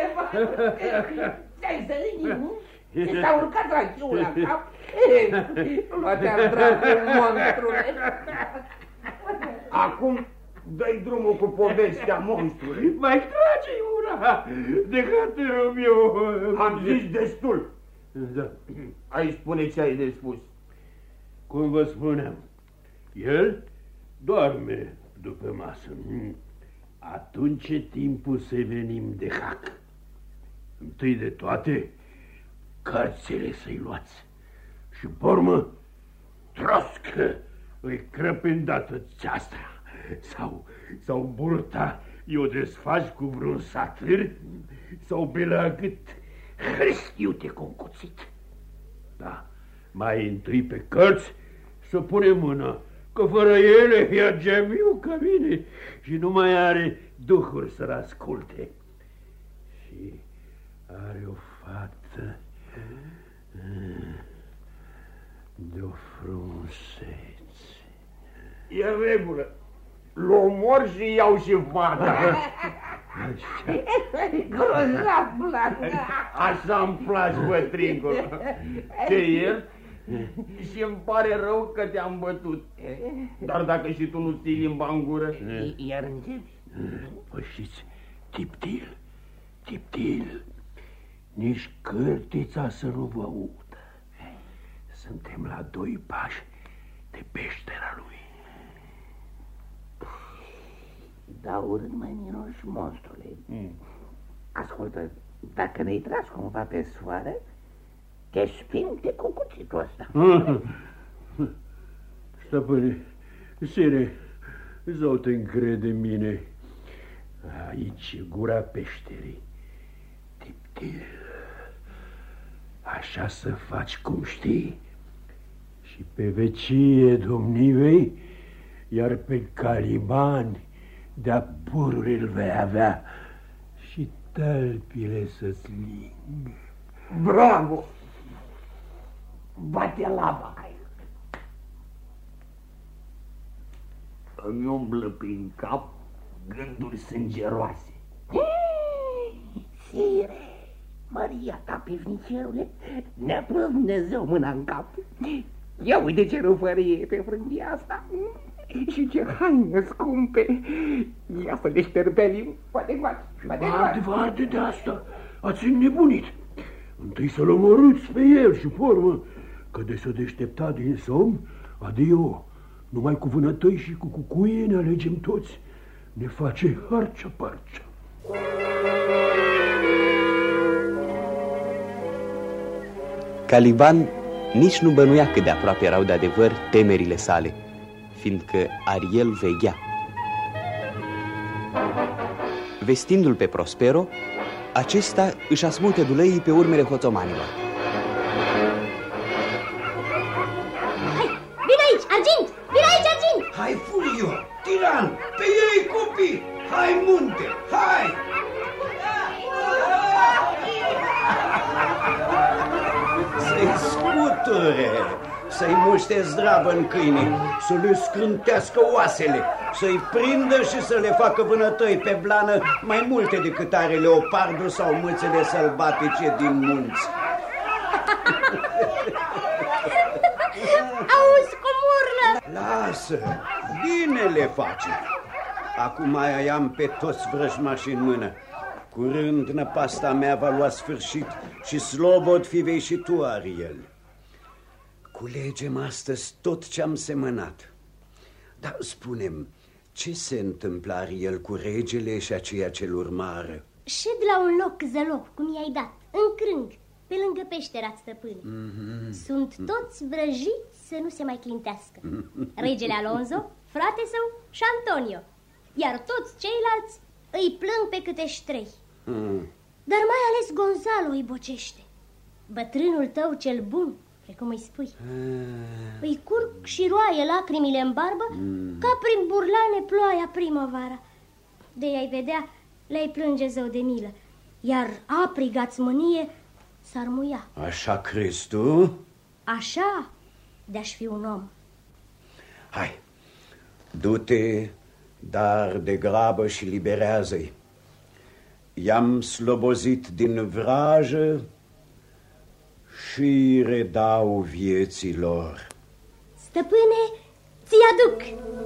Ți-ai zărit, nu? Ți s-a urcat rachiul la cap? Lua-te-ar dracu, monstrule. Acum dă-i drumul cu povestea monstrului. Mai trage una, de hătărâm eu. Am zis destul. Da. Ai spune ce ai de spus. Cum vă spuneam, el doarme după masă. Atunci e timpul să venim de hac. Întâi de toate, cărțile să-i luați. Și pe urmă, troscă, îi crăpi îndată țeastra. Sau, sau burta, i-o desfaci cu vreun satir, sau pe la gât hristiu-te cu un cuțit. Da, mai întâi pe cărți să pune mâna, că fără ele ea gemiu ca mine și nu mai are duhuri să-l asculte. Și are o fată de o frumusețe. E în regulă. L-omor și iau și fata. Grozav, Blanca. Așa-mi place, bă, Trincul. Ce e? Și-mi pare rău că te-am bătut. Dar dacă și tu nu ții limba în gură... Iar începi? Păi știți, tiptil, tiptil, nici cârtița să nu vă udă. Suntem la doi pași de peștera lui. Da, urât mai miroși, monstrule. Mm. Ascultă, dacă ne-ai tras cumva pe soară, te spinte cu cuțitul ăsta. Stăpâne, sire, zău te încrede în mine. Aici e gura peșterii. Tiptil, așa să faci cum știi. Și pe vecie domnivei, iar pe Caliban de-a pururi îl vei avea și tălpile să-ți lingă. Bravo! Bate laba! Îmi umblă prin cap gânduri sângeroase. Sire, Maria ta, pivnicerule, ne-a pus Dumnezeu mâna în cap. Ia uite ce rufărie pe frânghia asta. Și ce haine scumpe! Ia să le șterpelim, poate faci, poate faci. Adevărate de asta, ați înnebunit. Întâi să-l omorâți pe el și formă, că de să deștepta din somn, adio, numai cu vânătăi și cu cucuie ne alegem toți, ne face harcea-parcea. Caliban nici nu bănuia cât de aproape erau de adevăr temerile sale, fiindcă Ariel veghea. Vestindu-l pe Prospero, acesta își asmulte duleii pe urmele hoțomanilor. Hai, vin aici, Argint! Vin aici, Argint! Hai, Fulio, tiran, pe ei, copii! Hai, munte, hai! Să-i scuture, să-i muște zdravă în câine, să le scrântească oasele, să-i prindă și să le facă vânătăi pe blană mai multe decât are leopardul sau mâțele sălbatice din munți. Auzi cum urlă! Lasă, bine le face. Acum aia am pe toți vrăjmașii în mână. Curând năpasta mea va lua sfârșit și slobod fi vei și tu, Ariel. Culegem astăzi tot ce am semănat. Dar spune-mi, ce se întâmplă, Ariel, cu regele și aceia ce-l urmară? Șed la un loc zăloc, cum i-ai dat, în crâng, pe lângă peștera stăpâne. Mm-hmm. Sunt toți vrăjiți să nu se mai clintească. Regele Alonso, frate său și Antonio, iar toți ceilalți îi plâng pe câte trei. Mm. Dar mai ales Gonzalo îi bocește. Bătrânul tău cel bun, precum îi spui. Ah. Îi curg și roaie lacrimile în barbă, mm. ca prin burlane ploaia primăvara. De ai vedea, le-ai plânge zău de milă, iar apriga-ți mânie s-ar muia. Așa crezi tu? Așa, de-aș fi un om. Hai, du-te, dar de grabă și liberează-i. I-am slobozit din vrajă și redau vieții lor. Stăpâne, ți-i aduc!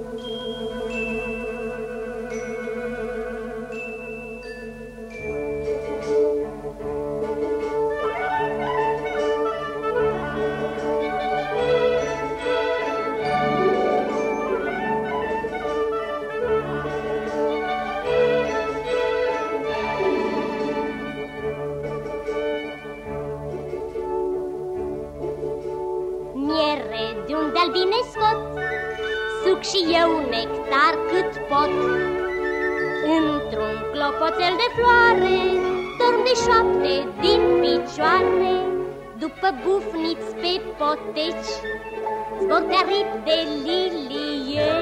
Și eu nectar cât pot. Într-un clopoțel de floare dorm de șoapte din picioare. După bufniți pe poteci zbor de aripi de lilie.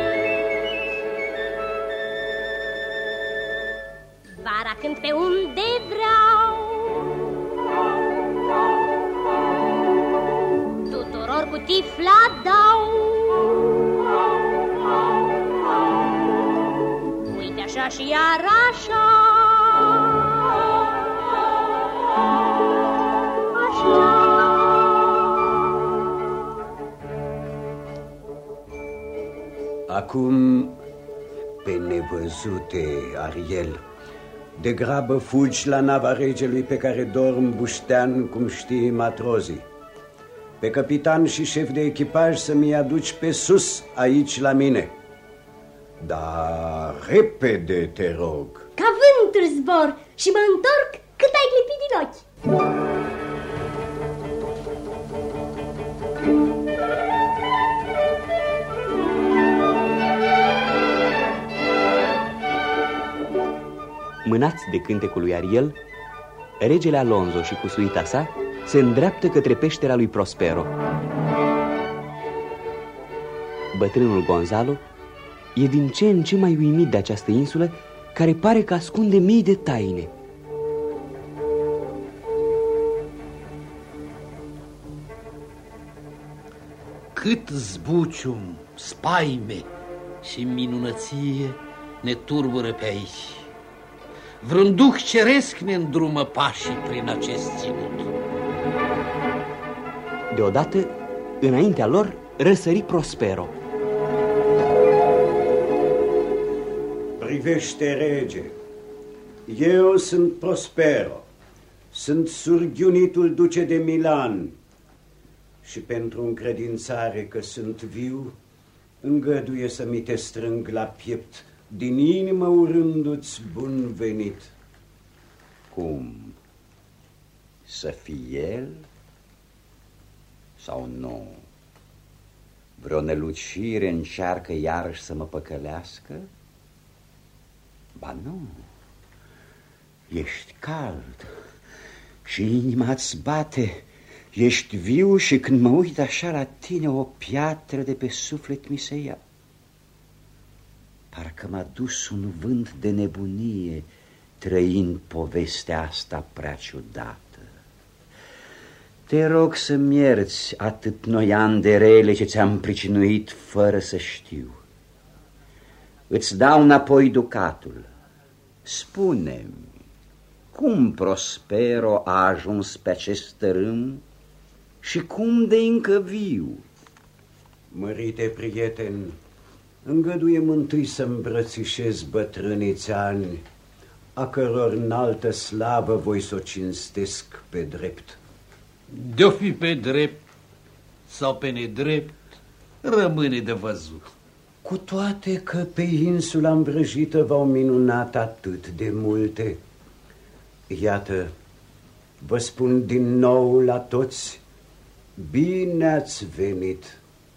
Vara când pe unde vreau tuturor cu tifla dau. Așa și iar așa, așa. Acum, pe nevăzute, Ariel, de grabă fugi la nava regelui pe care dorm buștean, cum știi, matrozii. Pe capitan și șef de echipaj să mi aduci pe sus, aici la mine. Dar repede, te rog. Ca vântul zbor și mă întorc cât ai clipit din ochi. Mânați de cântecul lui Ariel, regele Alonso și cu suita sa se îndreaptă către peștera lui Prospero. Bătrânul Gonzalo e din ce în ce mai uimit de această insulă, care pare că ascunde mii de taine. Cât zbucium, spaime și minunăție ne turbură pe aici. Vreun duh ceresc ne îndrumă pașii prin acest ținut. Deodată, înaintea lor, răsări Prospero. Privește, rege, eu sunt Prospero, sunt surghiunitul duce de Milan și pentru încredințare că sunt viu, îngăduie să mi te strâng la piept, din inimă urându-ți bun venit. Cum? Să fie el sau nu? Vreo nelucire încearcă iarăși să mă păcălească? Ba nu, ești cald și inima-ți bate, ești viu și când mă uit așa la tine, o piatră de pe suflet mi se ia. Parcă m-a dus un vânt de nebunie, trăind povestea asta prea ciudată. Te rog să-mi ierți atât noi ani de rele ce ți-am pricinuit fără să știu. Îți dau înapoi ducatul. Spune-mi, cum Prospero a ajuns pe acest tărâm și cum de încă viu? Mărite prieten, îngăduie-mi întâi să îmbrățișez bătrâniți ani, a căror înaltă slavă voi s-o cinstesc pe drept. De-o fi pe drept, sau pe nedrept, rămâne de văzut. Cu toate că pe insula învrăjită v-au minunat atât de multe, iată, vă spun din nou la toți, bine ați venit.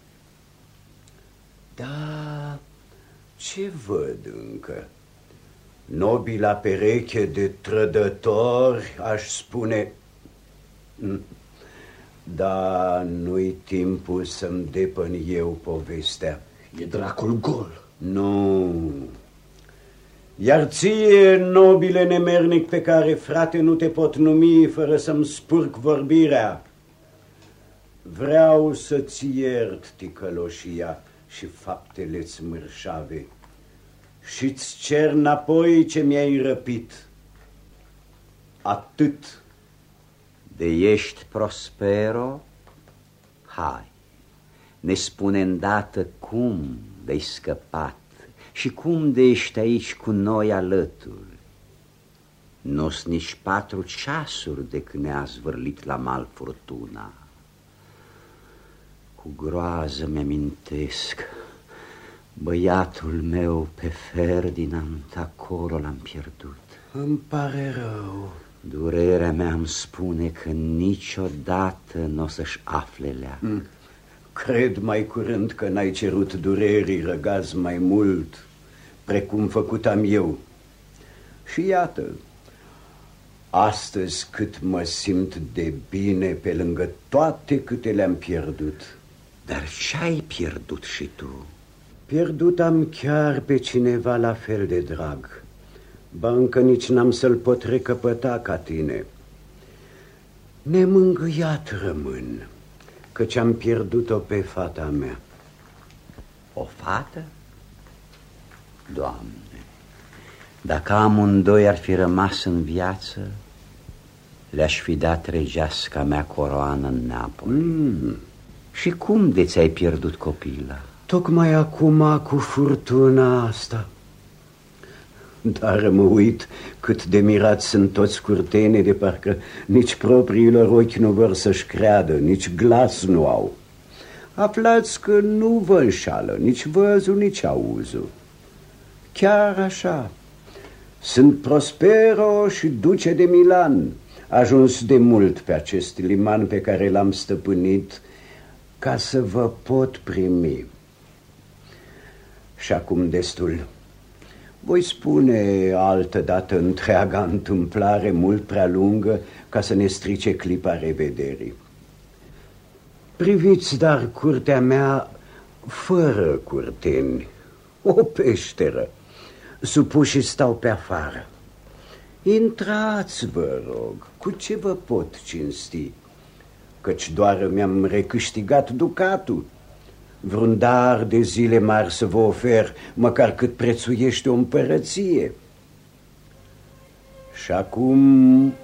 Da, ce văd încă? Nobila pereche de trădători, aș spune, dar nu-i timpul să-mi depăn eu povestea. E dracul gol. Nu. Iar ție, nobile nemernic pe care, frate, nu te pot numi fără să-mi spurc vorbirea, vreau să-ți iert ticăloșia și faptele-ți mărșave și-ți cer înapoi ce mi-ai răpit. Atât. De ești Prospero? Hai, ne spune îndată cum de-ai scăpat și cum de ești aici cu noi alături. Nu-s nici patru ceasuri de când ne-a zvârlit la mal furtuna. Cu groază mi-amintesc, băiatul meu pe Ferdinand, acolo l-am pierdut. Îmi pare rău. Durerea mea îmi spune că niciodată n-o să-și afle leac. Mm. Cred mai curând că n-ai cerut durerii răgaz mai mult, precum făcut am eu. Și iată, astăzi cât mă simt de bine pe lângă toate câte le-am pierdut. Dar ce-ai pierdut și tu? Pierdut am chiar pe cineva la fel de drag, ba încă nici n-am să-l pot recăpăta ca tine. Nemângâiat rămân, căci am pierdut-o pe fata mea. O fată? Doamne, dacă amândoi ar fi rămas în viață, le-aș fi dat regeasca mea coroană în Neapoli. Mm. Și cum de ți-ai pierdut copila? Tocmai acum cu furtuna asta. Dar mă uit cât de mirați sunt toți curtenii, de parcă nici propriilor ochi nu vor să-și creadă, nici glas nu au. Aflați că nu vă înșală nici văzul, nici auzul. Chiar așa, sunt Prospero și duce de Milan, ajuns de mult pe acest liman pe care l-am stăpânit ca să vă pot primi. Și acum destul. Voi spune altădată întreaga întâmplare mult prea lungă ca să ne strice clipa revederii. Priviți, dar, curtea mea fără curteni, o peșteră. Supușii stau pe afară. Intrați, vă rog, cu ce vă pot cinsti, căci doar mi-am recâștigat ducatul. Vreun dar de zile mari să vă ofer, măcar cât prețuiește o împărăție. Și acum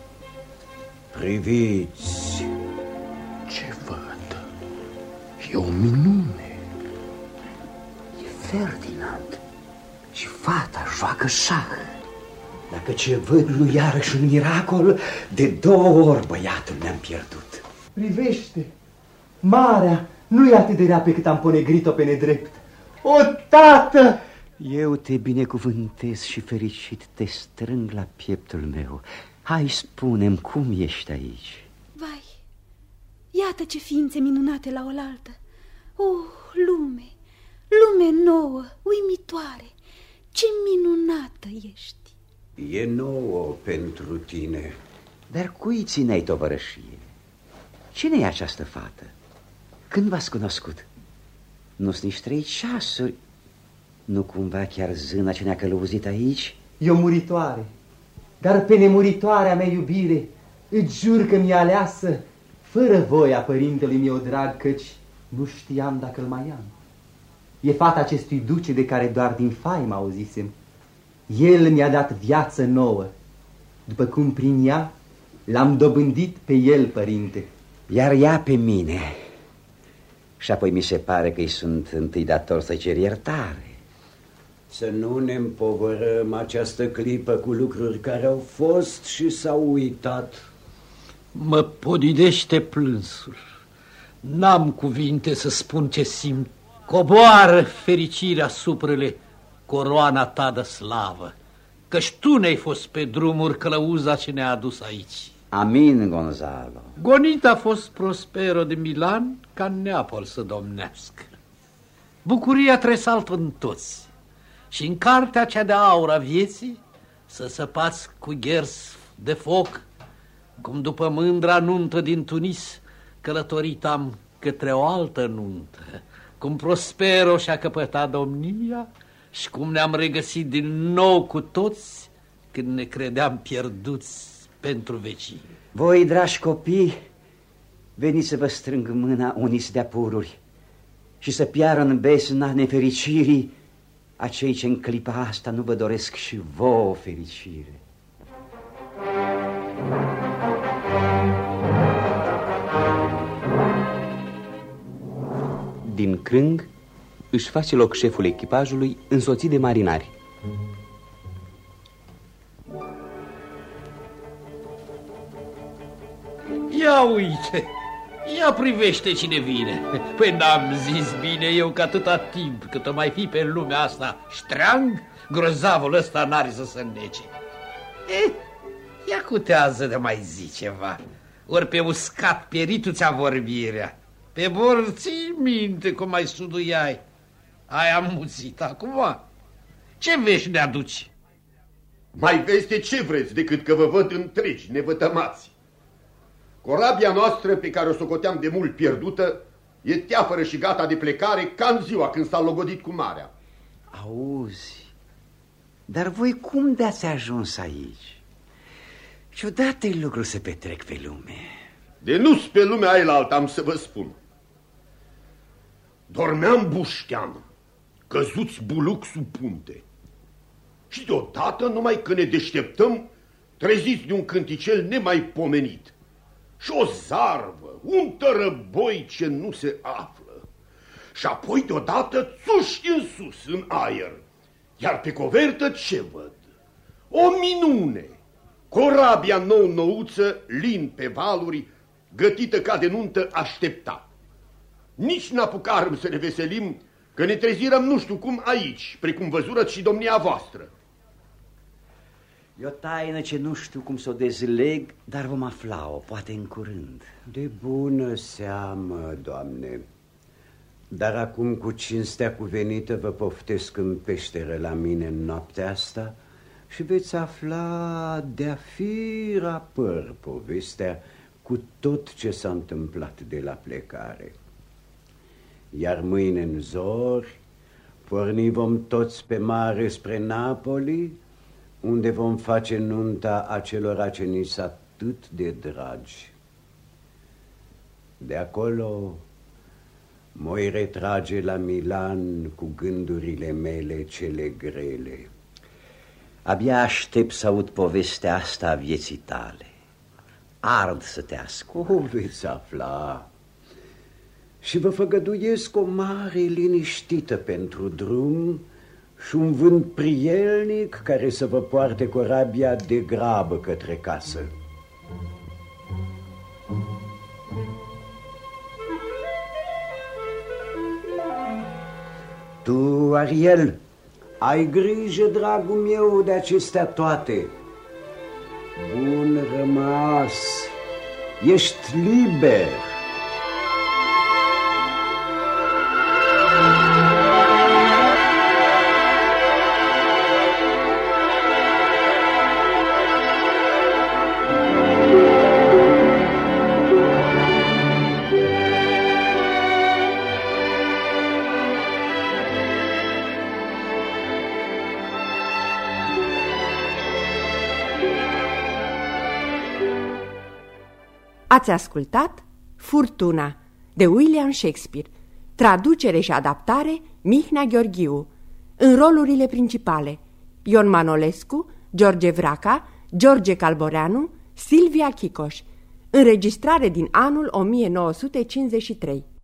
priviți. Ce văd? E o minune. E Ferdinand și fata joacă șah. Dacă ce văd nu iarăși un miracol, de două ori băiatul ne-am pierdut. Privește, marea nu e atât de rea pe cât am ponegrit-o pe nedrept. O, tată! Eu te binecuvântez și fericit te strâng la pieptul meu. Hai, spune-mi cum ești aici. Vai, iată ce ființe minunate la oaltă. Oh, lume, lume nouă, uimitoare. Ce minunată ești. E nouă pentru tine. Dar cui țineai tovărășie? Cine e această fată? Când v-ați cunoscut? Nu-s nici trei ceasuri. Nu cumva chiar zâna ce ne-a călăuzit aici? E o muritoare, dar pe nemuritoarea mea iubire îți jur că mi-a aleasă fără voia părintelui meu drag, căci nu știam dacă îl mai am. E fata acestui duce de care doar din faimă auzisem. El mi-a dat viață nouă, după cum prin ea l-am dobândit pe el, părinte. Iar ea pe mine. Și apoi mi se pare că îi sunt întâi dator să cer iertare. Să nu ne împovărăm această clipă cu lucruri care au fost și s-au uitat. Mă podidește plânsul. N-am cuvinte să spun ce simt. Coboară fericirea asupra-le coroana ta de slavă, căci tu ne-ai fost pe drumuri călăuza ce ne-a adus aici. Amin, Gonzalo. Gonit a fost Prospero de Milan ca în Neapol să domnească. Bucuria tresaltă în toți și în cartea cea de aur a vieții să săpați cu ghers de foc, cum după mândra nuntă din Tunis călătorit am către o altă nuntă, cum Prospero și-a căpătat domnia și cum ne-am regăsit din nou cu toți când ne credeam pierduți pentru vecini. Voi, dragi copii, veniți să vă strâng mâna unii să dea pururi și să piară în besna nefericirii acei ce în clipa asta nu vă doresc și vouă fericire. Din crâng își face loc șeful echipajului însoțit de marinari. Ia uite, ia privește cine vine. Păi n-am zis bine eu că atâta timp cât o mai fi pe lumea asta ștreang, grozavul ăsta n-are să se înnece. Eh, ia cutează de mai zi ceva. Ori pe uscat pieritul ți-a vorbirea. Pe bor ții minte cum mai suduiai. Ai amuțit acum. Ce vești ne aduci? Mai vezi de ce vreți decât că vă văd întregi, nevătămați. Corabia noastră, pe care o socoteam de mult pierdută, e teafără și gata de plecare ca în ziua când s-a logodit cu marea. Auzi, dar voi cum de-ați ajuns aici? Ciudate lucruri se petrec pe lume. De nu-s pe lumea ailaltă, am să vă spun. Dormeam buștean, căzuți buluc sub punte. Și deodată, numai că ne deșteptăm, treziți de un cânticel nemaipomenit. Și o zarvă, un tărăboi ce nu se află. Și apoi deodată țuși în sus, în aer. Iar pe covertă ce văd? O minune! Corabia nou-nouță, lin pe valuri, gătită ca de nuntă, aștepta. Nici n-apucarăm să ne veselim, că ne trezirăm nu știu cum aici, precum văzurăți și domnia voastră. E o taină ce nu știu cum să o dezleg, dar vom afla-o, poate în curând. De bună seamă, Doamne. Dar acum cu cinstea cuvenită vă poftesc în peșteră la mine în noaptea asta și veți afla de-a fi rapăr povestea cu tot ce s-a întâmplat de la plecare. Iar mâine în zori porni vom toți pe mare spre Napoli, unde vom face nunta acelora ce ni s atât de dragi. De acolo mă-i retrage la Milan cu gândurile mele cele grele. Abia aștept să aud povestea asta a vieții tale. Ard să te ascult. O veți afla. Și vă făgăduiesc o mare liniștită pentru drum și un vânt prielnic care să vă poarte corabia de grabă către casă. Tu, Ariel, ai grijă, dragul meu, de acestea toate. Bun rămas, ești liber. Ați ascultat Furtuna de William Shakespeare, traducere și adaptare Mihnea Gheorghiu, în rolurile principale Ion Manolescu, George Vraca, George Calboreanu, Silvia Chicoș, înregistrare din anul o mie nouă sute cincizeci și trei.